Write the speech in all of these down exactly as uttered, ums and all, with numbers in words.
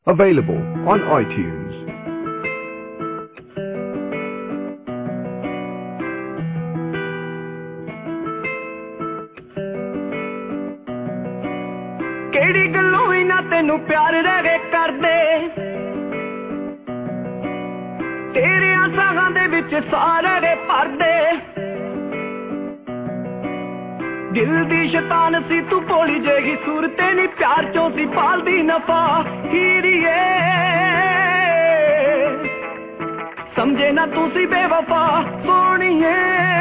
Available on iTunes. ਕਿਹੜੀ ਗੱਲੋਂ ਇਨਾ ਤੈਨੂੰ ਪਿਆਰ ਰਹੇ ਕਰਦੇ ਤੇਰੇ ਸਾਹਾਂ ਦੇ ਵਿੱਚ ਸਾਰੇ ਭਰਦੇ ਦਿਲ ਦੀ ਸ਼ੈਤਾਨ ਸੀ ਤੂੰ ਭੋਲੀ ਜਿਹੀ ਸੂਰਤੇ ਨੀ ਪਿਆਰ ਚੋਂ ਸੀ ਪਾਲਦੀ ਨਫਾ ਹੀਰੀਏ ਸਮਝੇ ਨਾ ਤੂੰ ਸੀ ਬੇਵਫਾ ਸੋਹਣੀਏ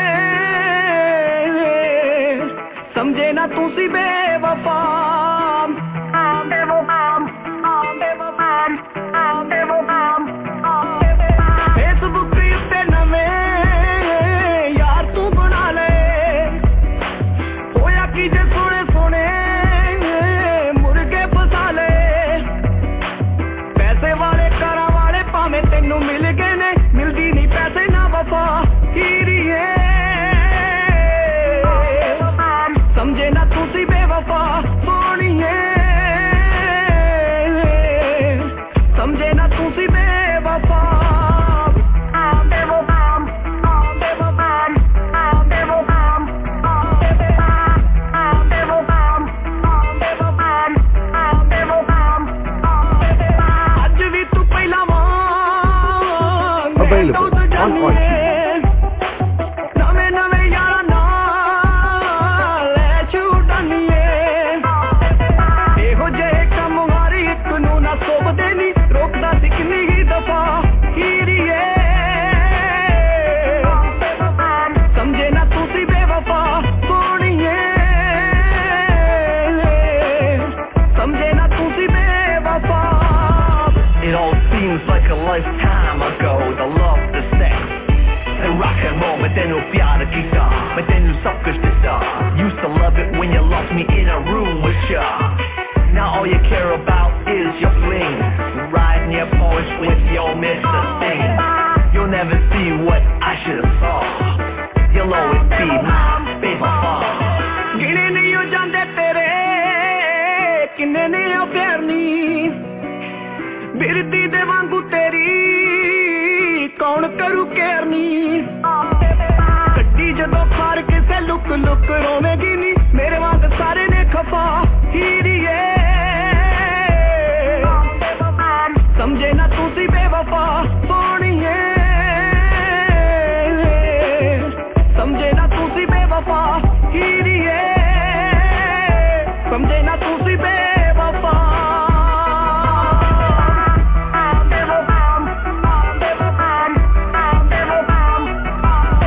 ਸਮਝੇ ਨਾ ਤੂੰ ਸੀ ਬੇਵਫਾ Available on iTunes. ਨਵੇਂ ਨਵੇਂ ਯਾਰਾਂ ਨਾਲ ਲੈ ਛੁੱਟਣੀਏ ਇਹੋ ਜਿਹੇ ਕੰਮ ਵਾਰੀ ਇੱਕ ਨੂੰ ਨਾ ਸੋਭਦੇ ਨੀ ਰੋਕਦਾ ਸੀ ਕਿੰਨੀ ਹੀ ਦਫਾ ਹੀਰੀਏ ਸਮਝੇ ਨਾ ਤੂੰ ਸੀ ਬੇਵਫਾ ਸੋਹਣੀਏ ਸਮਝੇ ਨਾ ਤੂੰ ਸੀ ਬੇਵਫਾ It all seems like a lifetime ago. The love, the sex, and rock and roll. But then no pyar kita, but then no sab kuch dissa. Used to love it when you lost me in a room with ya. Now all you care about is your fling, riding your Porsche with your Mister Sting. You'll never see what I should've saw. You'll always be my baby. Gine nahi ho jande tere, kinne ne ho pyar ni. Birdi ਦੇ ਵਾਂਗੂ ਤੇਰੀ ਕੌਣ ਕਰੂ ਕੇਰਨੀ ਕੱਢੀ ਜਦੋਂ ਖਾਰ ਕਿਸੇ look look ਰੋਵੇਗੀ ਨੀ ਮੇਰੇ ਵਾਂਗ ਸਾਰੇ ਨੇ ਖਫਾ ਹੀਰੀਏ ਸਮਝੇ ਨਾ ਤੂੰ ਸੀ ਬੇਵਫਾ ਸੋਹਣੀਏ ਸਮਝੇ ਨਾ ਤੂੰ ਸੀ ਬੇਵਫਾ ਹੀਰੀਏ ਸਮਝੇ ਨਾ ਤੂੰ ਸੀ ਬੇਵਫਾ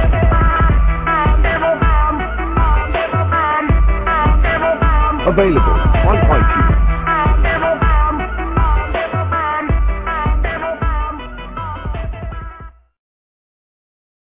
Available